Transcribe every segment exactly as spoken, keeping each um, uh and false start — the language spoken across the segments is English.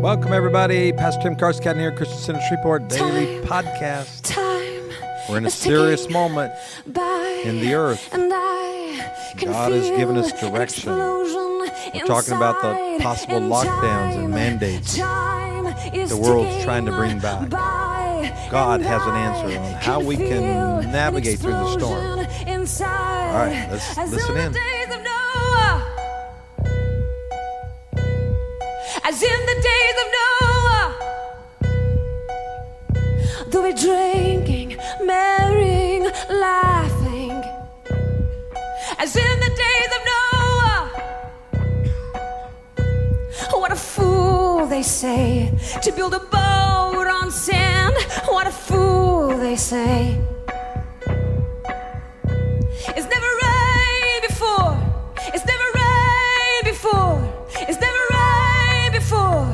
Welcome, everybody. Pastor Tim Carscadden here, Christian Center Shreveport Daily Time, Podcast. Time We're in a is serious ticking moment by, in the earth. and I can God has given us feel an direction. explosion We're talking about the inside, possible and lockdowns and time, mandates time is the world's ticking trying to bring back. by, God and has an I answer on how we feel can navigate an through the storm. explosion inside, All right, let's as listen in in. the days of Noah. As in the days of Noah, they'll be drinking, marrying, laughing. As in the days of Noah, what a fool, they say, to build a boat on sand. What a fool, they say. It's never rained before. It's never rained before. It's never rained before.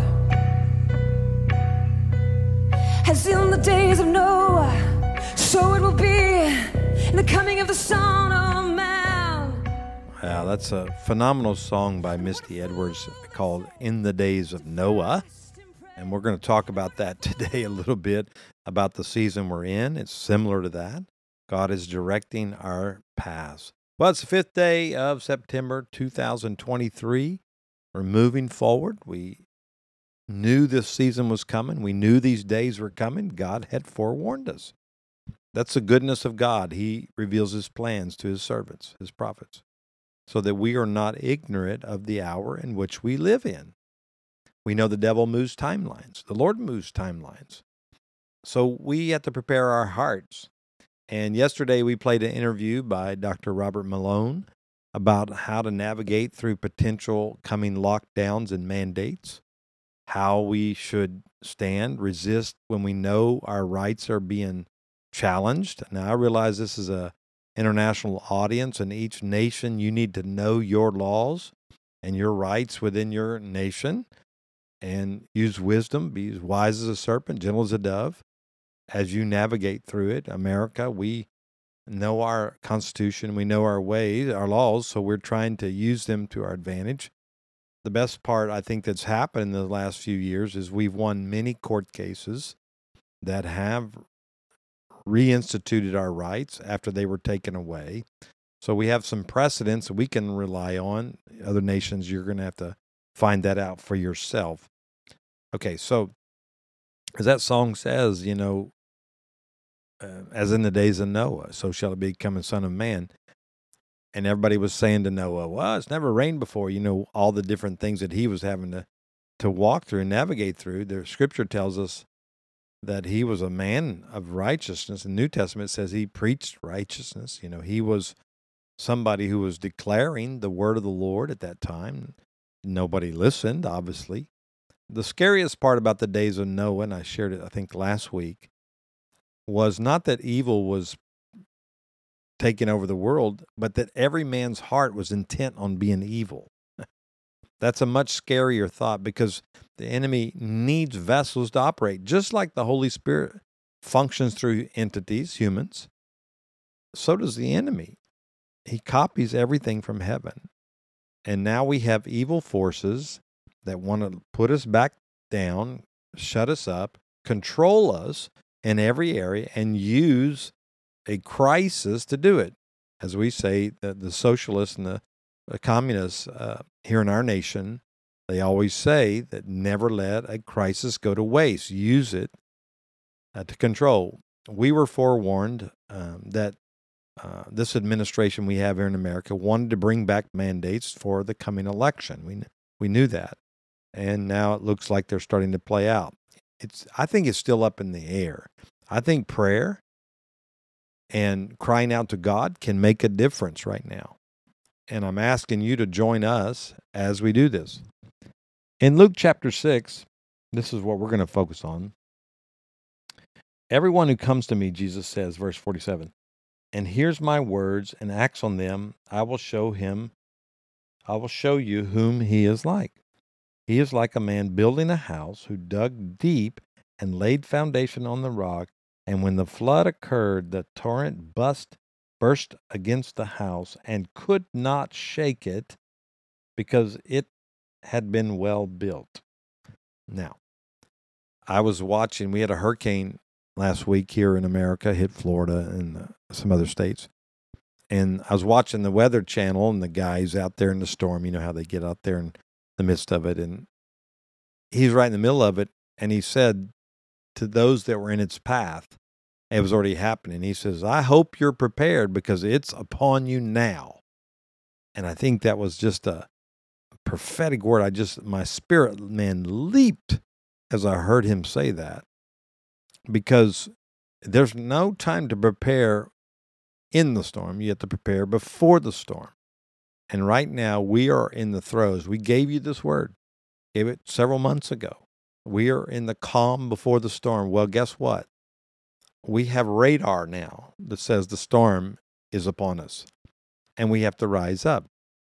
As in the days of Noah, so it will be in the coming of the Son of Man. Wow, that's a phenomenal song by Misty Edwards called In the Days of Noah. And we're going to talk about that today a little bit, about the season we're in. It's similar to that. God is directing our paths. Well, it's the fifth day of September two thousand twenty-three. We're moving forward. We knew this season was coming. We knew these days were coming. God had forewarned us. That's the goodness of God. He reveals his plans to his servants, his prophets, so that we are not ignorant of the hour in which we live in. We know the devil moves timelines. The Lord moves timelines. So we have to prepare our hearts. And yesterday we played an interview by Doctor Robert Malone about how to navigate through potential coming lockdowns and mandates, how we should stand, resist when we know our rights are being challenged. Now, I realize this is an international audience, and each nation, you need to know your laws and your rights within your nation and use wisdom, be as wise as a serpent, gentle as a dove. As you navigate through it, America, we know our Constitution, we know our ways, our laws, so we're trying to use them to our advantage. The best part, I think, that's happened in the last few years is we've won many court cases that have reinstituted our rights after they were taken away. So we have some precedents we can rely on. Other nations, you're going to have to find that out for yourself. Okay, so as that song says, you know, uh, as in the days of Noah, so shall it become a son of man. And everybody was saying to Noah, well, it's never rained before. You know, all the different things that he was having to, to walk through and navigate through. The scripture tells us that he was a man of righteousness. The New Testament says he preached righteousness. You know, he was somebody who was declaring the word of the Lord at that time. Nobody listened, obviously. The scariest part about the days of Noah, and I shared it, I think, last week, was not that evil was taking over the world, but that every man's heart was intent on being evil. That's a much scarier thought, because the enemy needs vessels to operate. Just like the Holy Spirit functions through entities, humans, so does the enemy. He copies everything from heaven. And now we have evil forces that want to put us back down, shut us up, control us in every area, and use a crisis to do it. As we say, the, the socialists and the, the communists uh, here in our nation, they always say that never let a crisis go to waste. Use it uh, to control. We were forewarned um, that uh, this administration we have here in America wanted to bring back mandates for the coming election. We we knew that, and now it looks like they're starting to play out. It's I think it's still up in the air. I think prayer and crying out to God can make a difference right now. And I'm asking you to join us as we do this. In Luke chapter six, this is what we're going to focus on. Everyone who comes to me, Jesus says, verse forty-seven, and hears my words and acts on them, I will show him, I will show you whom he is like. He is like a man building a house who dug deep and laid foundation on the rock. And when the flood occurred, the torrent burst, burst against the house and could not shake it because it had been well built. Now, I was watching, we had a hurricane last week here in America, hit Florida and uh, some other states. And I was watching the Weather Channel and the guys out there in the storm, you know how they get out there in the midst of it. And he's right in the middle of it. And he said to those that were in its path, it was already happening. He says, I hope you're prepared because it's upon you now. And I think that was just a prophetic word. I just, my spirit, man, leaped as I heard him say that, because there's no time to prepare in the storm. You have to prepare before the storm. And right now we are in the throes. We gave you this word, gave it several months ago. We are in the calm before the storm. Well, guess what? We have radar now that says the storm is upon us, and we have to rise up.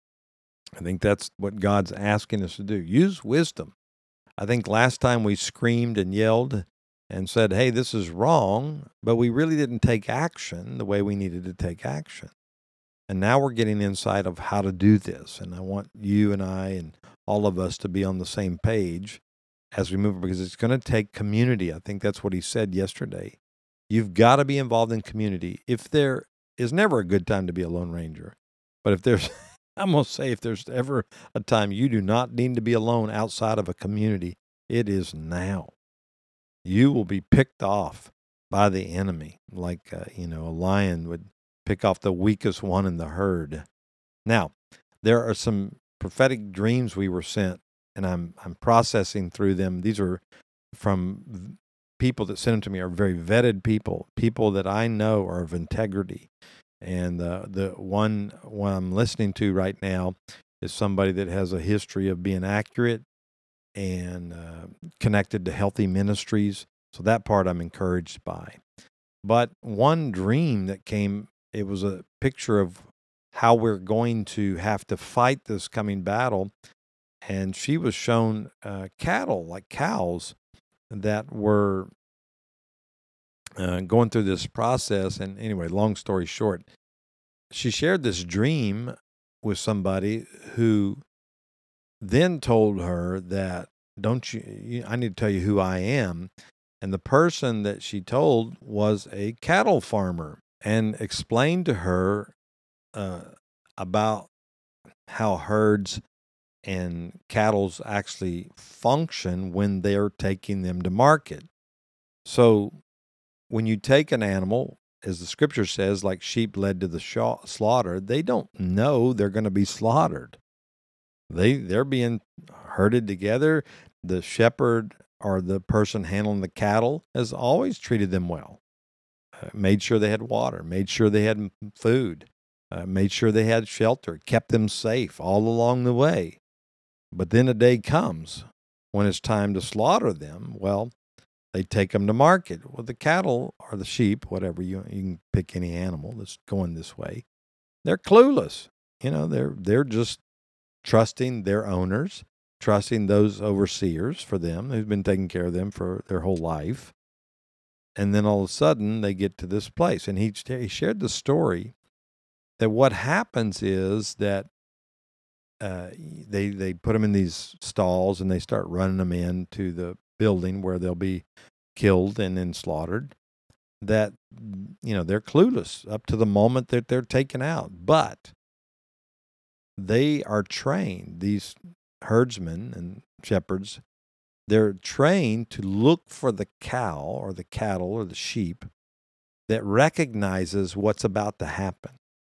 I think that's what God's asking us to do. Use wisdom. I think last time we screamed and yelled and said, hey, this is wrong, but we really didn't take action the way we needed to take action. And now we're getting insight of how to do this. And I want you and I and all of us to be on the same page as we move, because it's going to take community. I think that's what he said yesterday. You've got to be involved in community. If there is never a good time to be a Lone Ranger, but if there's, I'm going to say, if there's ever a time you do not need to be alone outside of a community, it is now. You will be picked off by the enemy, like, uh, you know, a lion would pick off the weakest one in the herd. Now, there are some prophetic dreams we were sent, and I'm I'm processing through them. These are from people that sent them to me, are very vetted people, people that I know are of integrity. And uh, the one, one I'm listening to right now is somebody that has a history of being accurate and uh, connected to healthy ministries. So that part I'm encouraged by. But one dream that came, it was a picture of how we're going to have to fight this coming battle. And she was shown uh, cattle, like cows, that were uh, going through this process. And anyway, long story short, she shared this dream with somebody who then told her that, don't you, you, I need to tell you who I am. And the person that she told was a cattle farmer, and explained to her uh, about how herds and cattle's actually function when they're taking them to market. So when you take an animal, as the scripture says, like sheep led to the shaw- slaughter, they don't know they're going to be slaughtered. They, they're being herded together. The shepherd or the person handling the cattle has always treated them well, uh, made sure they had water, made sure they had food, uh, made sure they had shelter, kept them safe all along the way. But then a day comes when it's time to slaughter them. Well, they take them to market. Well, the cattle or the sheep, whatever, you, you can pick any animal that's going this way, they're clueless. You know, they're they're just trusting their owners, trusting those overseers for them who've been taking care of them for their whole life. And then all of a sudden they get to this place. And he, he shared the story that what happens is that uh, they, they put them in these stalls and they start running them into the building where they'll be killed and then slaughtered. That, you know, they're clueless up to the moment that they're taken out. But they are trained, these herdsmen and shepherds, they're trained to look for the cow or the cattle or the sheep that recognizes what's about to happen.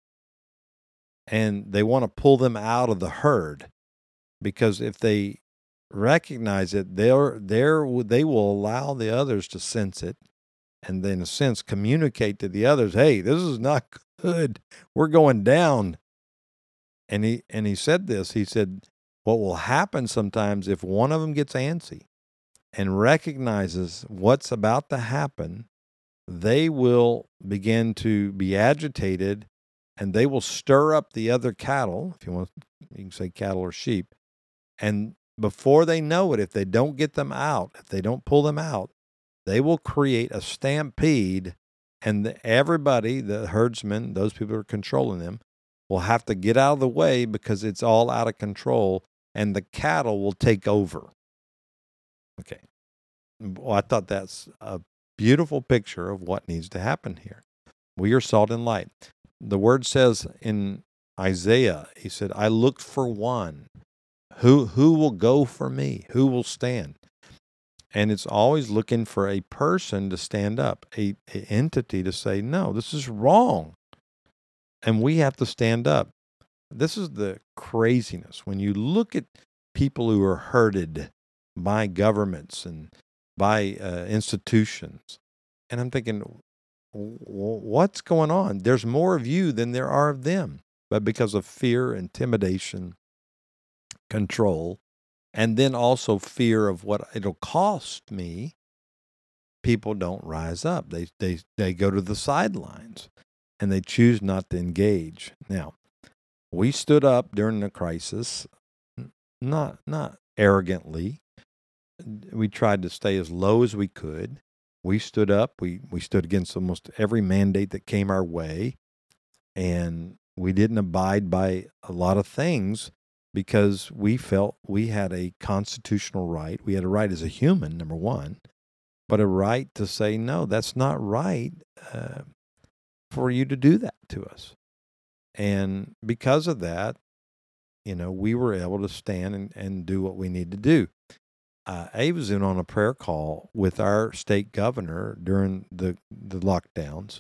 And they want to pull them out of the herd, because if they recognize it, they're, they're, they will allow the others to sense it, and then in a sense communicate to the others, hey, this is not good. We're going down. And he and he said this, he said, what will happen sometimes if one of them gets antsy and recognizes what's about to happen, they will begin to be agitated, and they will stir up the other cattle, if you want, you can say cattle or sheep. And before they know it, if they don't get them out, if they don't pull them out, they will create a stampede, and the, everybody, the herdsmen, those people who are controlling them, will have to get out of the way because it's all out of control, and the cattle will take over. Okay. Well, I thought that's a beautiful picture of what needs to happen here. We are salt and light. The word says in Isaiah, he said, I looked for one. Who who will go for me? Who will stand? And it's always looking for a person to stand up, a, a entity to say, no, this is wrong. And we have to stand up. This is the craziness. When you look at people who are hurted by governments and by uh, institutions, and I'm thinking, what's going on? There's more of you than there are of them. But because of fear, intimidation, control, and then also fear of what it'll cost me, people don't rise up. They they they go to the sidelines, and they choose not to engage. Now, we stood up during the crisis, not not arrogantly. We tried to stay as low as we could. We stood up. We we stood against almost every mandate that came our way, and we didn't abide by a lot of things because we felt we had a constitutional right. We had a right as a human, number one, but a right to say, no, that's not right uh, for you to do that to us. And because of that, you know, we were able to stand and, and do what we need to do. Uh, I was in on a prayer call with our state governor during the, the lockdowns.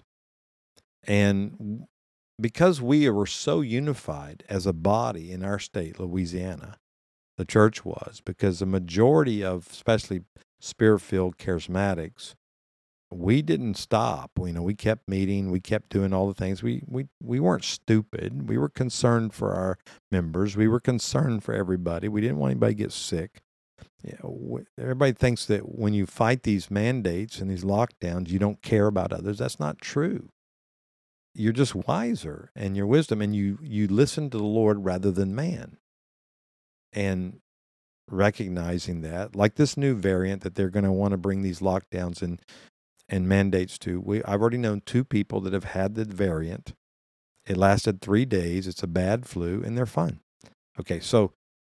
And because we were so unified as a body in our state, Louisiana, the church was, because the majority of, especially Spirit-filled charismatics, we didn't stop. You know, we kept meeting. We kept doing all the things. We we we weren't stupid. We were concerned for our members. We were concerned for everybody. We didn't want anybody to get sick. You know, everybody thinks that when you fight these mandates and these lockdowns, you don't care about others. That's not true. You're just wiser and your wisdom, and you you listen to the Lord rather than man. And recognizing that, like this new variant that they're going to want to bring these lockdowns and and mandates to, we I've already known two people that have had the variant. It lasted three days. It's a bad flu, and they're fine. Okay, so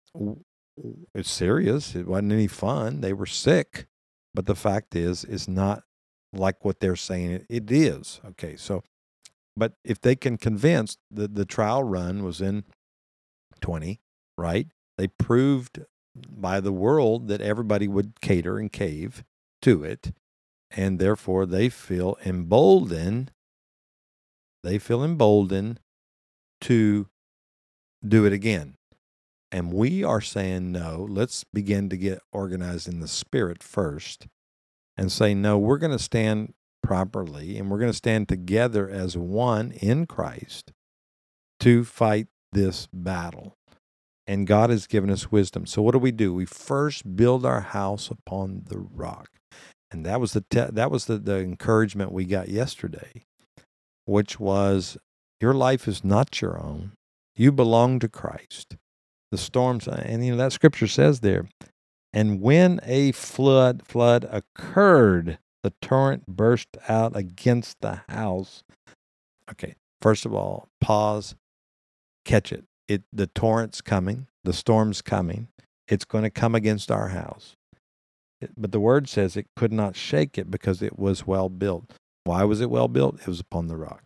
it's serious. It wasn't any fun. They were sick, but the fact is, it's not like what they're saying it, it is. Okay, so. But if they can convince, the, the trial run was in twenty, right? They proved by the world that everybody would cater and cave to it, and therefore they feel emboldened. They feel emboldened to do it again. And we are saying, no, let's begin to get organized in the spirit first and say, no, we're going to stand properly, and we're going to stand together as one in Christ to fight this battle. And God has given us wisdom. So what do we do? We first build our house upon the rock. And that was the te- that was the, the encouragement we got yesterday, which was, your life is not your own. You belong to Christ. The storms, and you know that scripture says there, and when a flood flood occurred, the torrent burst out against the house. Okay, first of all, pause, catch it. It the torrent's coming, the storm's coming. It's going to come against our house. It, but the word says it could not shake it because it was well built. Why was it well built? It was upon the rock.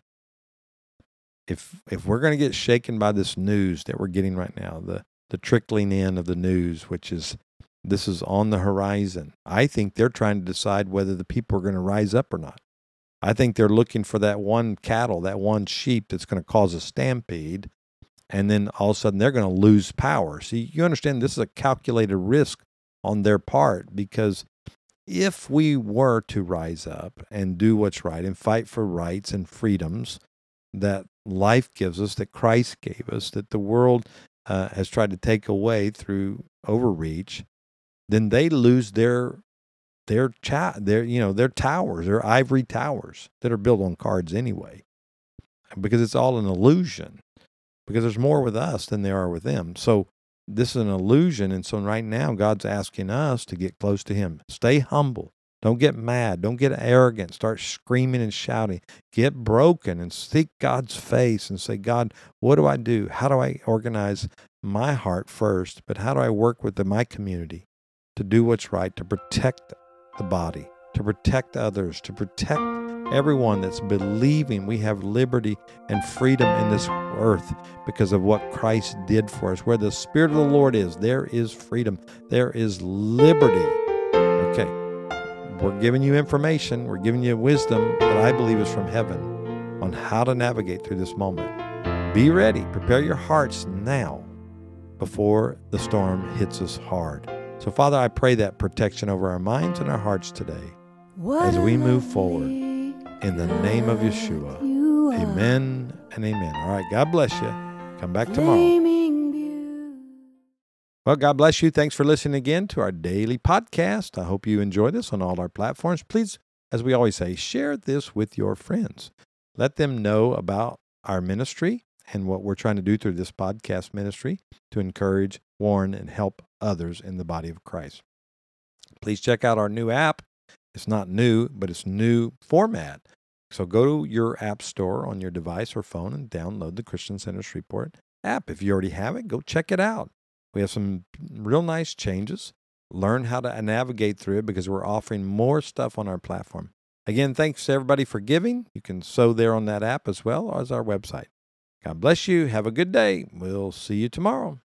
If if we're going to get shaken by this news that we're getting right now, the the trickling in of the news, which is this is on the horizon. I think they're trying to decide whether the people are going to rise up or not. I think they're looking for that one cattle, that one sheep that's going to cause a stampede, and then all of a sudden they're going to lose power. See, you understand this is a calculated risk on their part, because if we were to rise up and do what's right and fight for rights and freedoms that life gives us, that Christ gave us, that the world uh, has tried to take away through overreach, then they lose their their cha- their you know their towers, their ivory towers that are built on cards anyway, because it's all an illusion. Because there's more with us than there are with them. So this is an illusion, and so right now God's asking us to get close to Him. Stay humble. Don't get mad. Don't get arrogant. Start screaming and shouting. Get broken and seek God's face and say, God, what do I do? How do I organize my heart first? But how do I work with the, my community to do what's right, to protect the body, to protect others, to protect everyone that's believing we have liberty and freedom in this earth because of what Christ did for us. Where the Spirit of the Lord is, there is freedom. There is liberty. Okay, we're giving you information. We're giving you wisdom that I believe is from heaven on how to navigate through this moment. Be ready. Prepare your hearts now before the storm hits us hard. So, Father, I pray that protection over our minds and our hearts today as we move forward. In the name of Yeshua, amen and amen. All right, God bless you. Come back tomorrow. Well, God bless you. Thanks for listening again to our daily podcast. I hope you enjoy this on all our platforms. Please, as we always say, share this with your friends. Let them know about our ministry and what we're trying to do through this podcast ministry to encourage, warn, and help others in the body of Christ. Please check out our new app. It's not new, but it's new format. So go to your app store on your device or phone and download the Christian Center Shreveport app. If you already have it, go check it out. We have some real nice changes. Learn how to navigate through it because we're offering more stuff on our platform. Again, thanks to everybody for giving. You can sow there on that app as well as our website. God bless you. Have a good day. We'll see you tomorrow.